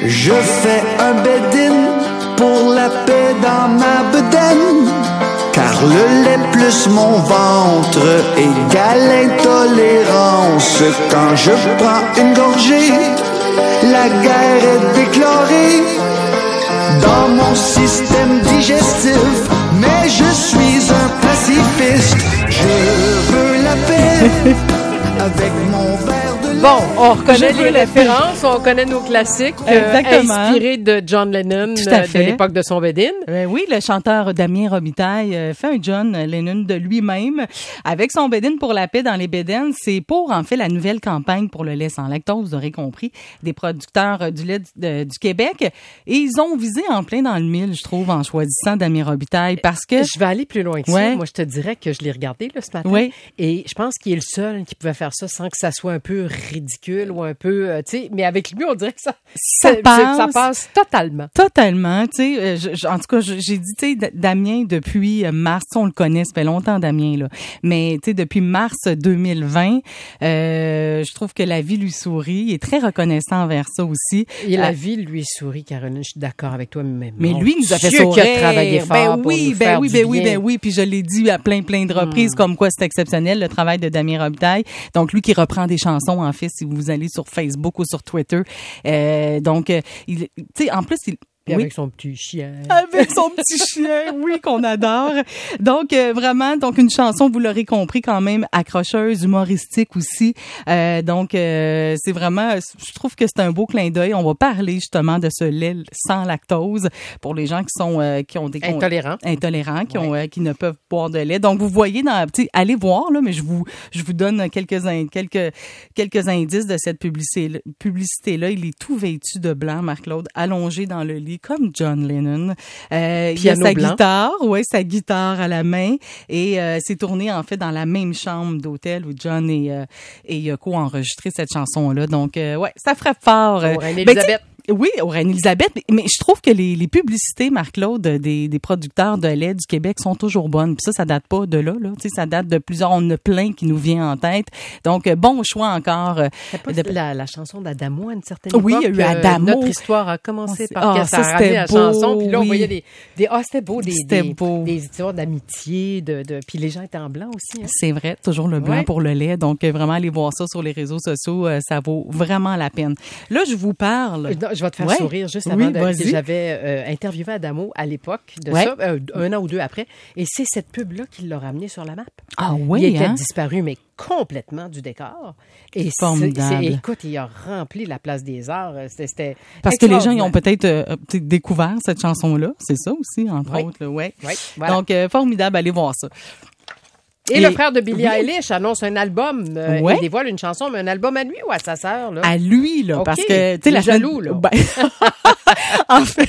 Je fais un bed-in pour la paix dans ma bedaine, car le lait plus mon ventre égale intolérance. Quand je prends une gorgée, la guerre est déclarée dans mon système digestif. Mais je suis un pacifiste, je veux la paix avec mon verre de lait. Bon, on reconnaît les références, on connaît nos classiques, inspirés de John Lennon de l'époque de son bed-in. Oui, le chanteur Damien Robitaille fait un John Lennon de lui-même avec son bed-in pour la paix dans les bed-in. C'est pour, en fait, la nouvelle campagne pour le lait sans lactose, vous aurez compris, des producteurs du lait du Québec. Et ils ont visé en plein dans le mille, je trouve, en choisissant Damien Robitaille, parce que... Je vais aller plus loin que ça. Moi, je te dirais que je l'ai regardé là, ce matin. Oui. Et je pense qu'il est le seul qui pouvait faire ça sans que ça soit un peu ridicule ou un peu, tu sais, mais avec lui, on dirait que ça passe totalement. Totalement, tu sais. En tout cas, j'ai dit, tu sais, Damien, depuis mars, on le connaît, ça fait longtemps, Damien, là. Mais, tu sais, depuis mars 2020, je trouve que la vie lui sourit. Il est très reconnaissant envers ça aussi. Et la vie lui sourit, Caroline, je suis d'accord avec toi, mais lui, il nous a fait sourire. Qui a travaillé fort pour nous faire du bien. Puis je l'ai dit à plein de reprises, comme quoi c'est exceptionnel, le travail de Damien Robitaille. Donc, lui qui reprend des chansons, en fait, si vous allez sur Facebook ou sur Twitter. Donc, tu sais, en plus, Puis avec son petit chien. Avec son petit chien, oui, qu'on adore. Donc, vraiment, une chanson, vous l'aurez compris, quand même, accrocheuse, humoristique aussi. Donc, c'est vraiment, je trouve que c'est un beau clin d'œil. On va parler, justement, de ce lait sans lactose pour les gens qui ont des... Intolérants, qui ne peuvent boire de lait. Donc, vous voyez allez voir, là, mais je vous donne quelques indices de cette publicité-là. Il est tout vêtu de blanc, Marc-Claude, allongé dans le lit, comme John Lennon. Il a sa guitare à la main et c'est tourné en fait dans la même chambre d'hôtel où John et Yoko ont enregistré cette chanson-là. Donc, ça frappe fort. Elisabeth. Oui, au Reine-Élisabeth, mais je trouve que les publicités, Marc-Claude, des producteurs de lait du Québec sont toujours bonnes. Puis ça date pas de là. Tu sais, ça date de plusieurs. On en a plein qui nous vient en tête. Donc, bon choix encore. C'est pas la chanson d'Adamo à une certaine époque. Oui, il y a eu Adamo. Notre histoire a commencé par que ça a ramené la chanson. Puis là, on voyait c'était beau. Des histoires d'amitié, puis les gens étaient en blanc aussi. Hein. C'est vrai, toujours le blanc pour le lait. Donc, vraiment, aller voir ça sur les réseaux sociaux, ça vaut vraiment la peine. Là, je vous parle... Je vais te faire sourire juste avant que j'avais interviewé Adamo à l'époque de ça, un an ou deux après, et c'est cette pub-là qui l'a ramené sur la map. Ah oui, il était disparu, mais complètement du décor. Et formidable. Écoute, il a rempli la place des Arts. C'était parce que les gens, ils ont peut-être découvert cette chanson-là. C'est ça aussi, entre autres. Oui, voilà. Donc, formidable, allez voir ça. Et le frère de Billie Eilish annonce un album. Il dévoile une chanson, mais un album à lui ou à sa sœur? Là? À lui, là, parce que... Tu sais, la jaloux, là. En fait,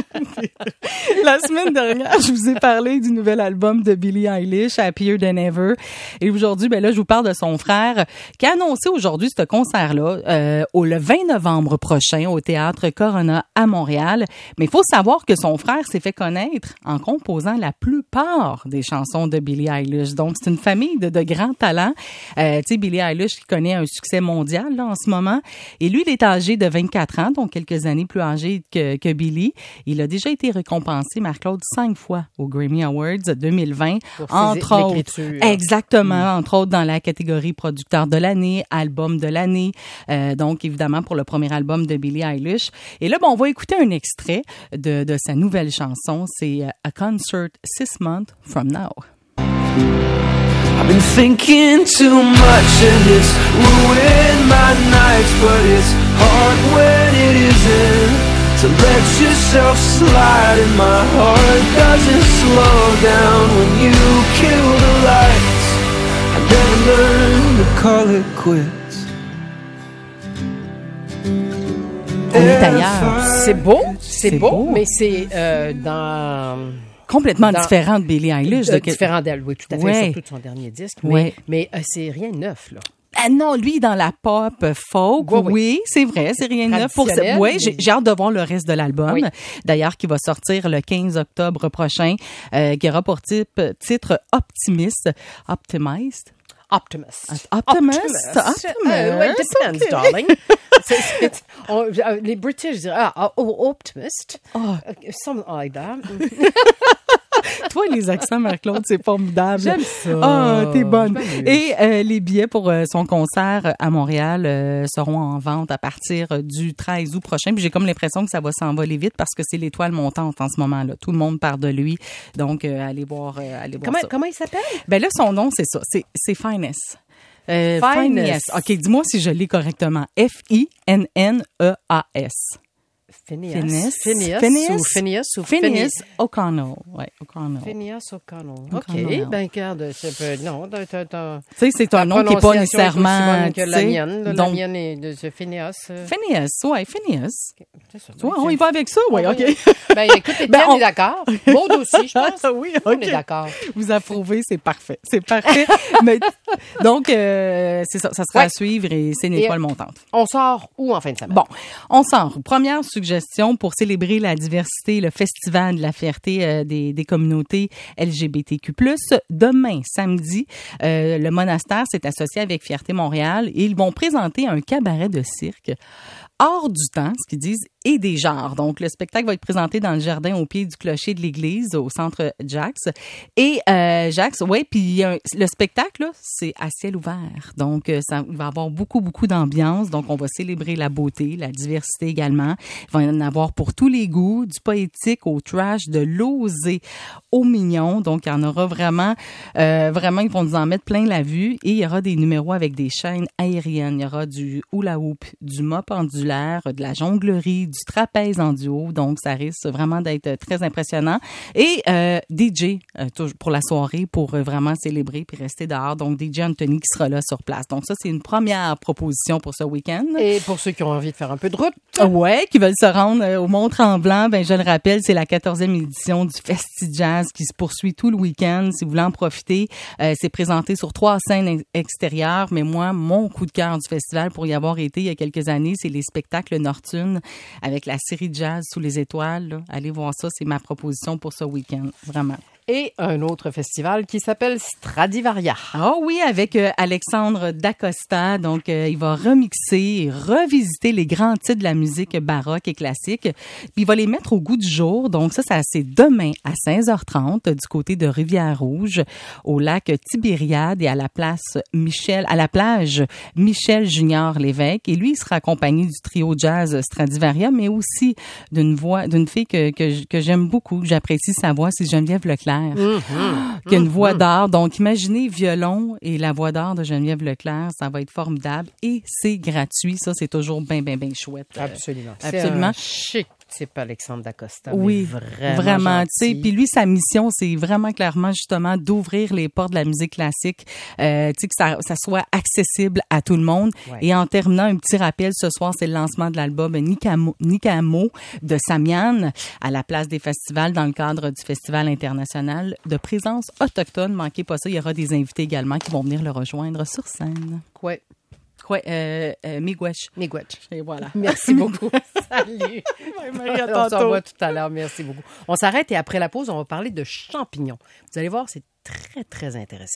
la semaine dernière, je vous ai parlé du nouvel album de Billie Eilish, Happier Than Ever. Et aujourd'hui, là, je vous parle de son frère qui a annoncé aujourd'hui ce concert-là le 20 novembre prochain au Théâtre Corona à Montréal. Mais il faut savoir que son frère s'est fait connaître en composant la plupart des chansons de Billie Eilish. Donc, c'est une famille de grands talents. Tu sais, Billie Eilish qui connaît un succès mondial là, en ce moment. Et lui, il est âgé de 24 ans, donc quelques années plus âgé que Billie. Il a déjà été récompensé, Marc-Claude, 5 fois aux Grammy Awards 2020. Entre autres. Exactement. Entre autres dans la catégorie producteur de l'année, album de l'année. Donc, évidemment, pour le premier album de Billie Eilish. Et là, on va écouter un extrait de sa nouvelle chanson. C'est A Concert 6 Months From Now. I've been thinking too much and it's ruined my nights, but it's hard when it isn't. To let yourself slide and my heart doesn't slow down when you kill the lights. I never learned to call it quits. On est ailleurs. C'est beau, mais c'est dans... Complètement différent de Billie Eilish. Différent d'elle, oui, tout à fait, surtout de son dernier disque. Mais c'est rien de neuf, là. Ah non, lui, dans la pop folk, oui, c'est vrai, c'est rien de neuf. J'ai hâte de voir le reste de l'album, d'ailleurs, qui va sortir le 15 octobre prochain, qui aura pour titre Optimist. Optimist. Optimist? Well, it depends, darling. Les British diraient optimist. Something like that. Toi, les accents, Marie-Claude, c'est formidable. J'aime ça. Ah, t'es bonne. Et les billets pour son concert à Montréal seront en vente à partir du 13 août prochain. Puis j'ai comme l'impression que ça va s'envoler vite parce que c'est l'étoile montante en ce moment-là. Tout le monde parle de lui. Donc, allez voir ça. Comment il s'appelle? Ben là, son nom, c'est ça. C'est Finest. Finest. OK, dis-moi si je lis correctement. Finneas. Phineas O'Connell. Ouais, O'Connell. Phineas O'Connell. OK. Ben, regarde, non, tu sais, c'est un nom qui n'est pas nécessairement. Que la mienne. Donc, la mienne est de Phineas. Phineas, ouais, Phineas. C'est ça. Tu vois, on y va avec ça, oui, OK. Ben, écoute, Étienne est d'accord. Maud aussi, je pense. Oui, OK. On est d'accord. Vous approuvez, c'est parfait. C'est parfait. Mais, donc, c'est ça. Ça sera à suivre et c'est une étoile montante. On sort où en fin de semaine? Bon, on sort. Première suggestion pour célébrer la diversité, le Festival de la fierté des communautés LGBTQ+. Demain, samedi, le monastère s'est associé avec Fierté Montréal et ils vont présenter un cabaret de cirque hors du temps, ce qu'ils disent, et des genres. Donc, le spectacle va être présenté dans le jardin au pied du clocher de l'église, au centre Jax. Et Jax, ouais, puis le spectacle, là, c'est à ciel ouvert. Donc, il va y avoir beaucoup d'ambiance. Donc, on va célébrer la beauté, la diversité également. Il va y en avoir pour tous les goûts, du poétique au trash, de l'osé au mignon. Donc, il y en aura vraiment, ils vont nous en mettre plein la vue. Et il y aura des numéros avec des chaînes aériennes. Il y aura du hula hoop, du mât pendulaire, de la jonglerie, du trapèze en duo, donc ça risque vraiment d'être très impressionnant. Et DJ pour la soirée, pour vraiment célébrer puis rester dehors. Donc DJ Anthony qui sera là sur place. Donc ça, c'est une première proposition pour ce week-end. Et pour ceux qui ont envie de faire un peu de route. Ouais, qui veulent se rendre au Mont-Tremblant, ben je le rappelle, c'est la 14e édition du Festi Jazz qui se poursuit tout le week-end. Si vous voulez en profiter, c'est présenté sur 3 scènes extérieures. Mais moi, mon coup de cœur du festival pour y avoir été il y a quelques années, c'est les spectacles nocturnes avec la série Jazz sous les étoiles. Là. Allez voir ça, c'est ma proposition pour ce week-end, vraiment. Et un autre festival qui s'appelle Stradivaria. Ah oui, avec Alexandre Dacosta. Donc, il va remixer et revisiter les grands titres de la musique baroque et classique. Puis, il va les mettre au goût du jour. Donc, ça c'est demain à 16h30 du côté de Rivière-Rouge, au lac Tibériade et à la plage Michel Junior Lévesque. Et lui, il sera accompagné du trio jazz Stradivaria, mais aussi d'une fille que j'aime beaucoup, que j'apprécie sa voix, c'est Geneviève Leclerc. Qui a une voix d'or. Donc, imaginez violon et la voix d'or de Geneviève Leclerc, ça va être formidable et c'est gratuit. Ça, c'est toujours bien chouette. Absolument. Absolument. C'est un chic type, Alexandre Dacosta. Oui, vraiment. Tu sais, puis lui, sa mission, c'est vraiment clairement justement d'ouvrir les portes de la musique classique, tu sais, que ça soit accessible à tout le monde. Ouais. Et en terminant, un petit rappel, ce soir, c'est le lancement de l'album Nicamo de Samian à la place des festivals dans le cadre du Festival international de présence autochtone. Manquez pas ça, il y aura des invités également qui vont venir le rejoindre sur scène. Miigwech. Et voilà. Merci beaucoup. Salut. On se revoit tout à l'heure. Merci beaucoup. On s'arrête et après la pause, on va parler de champignons. Vous allez voir, c'est très, très intéressant.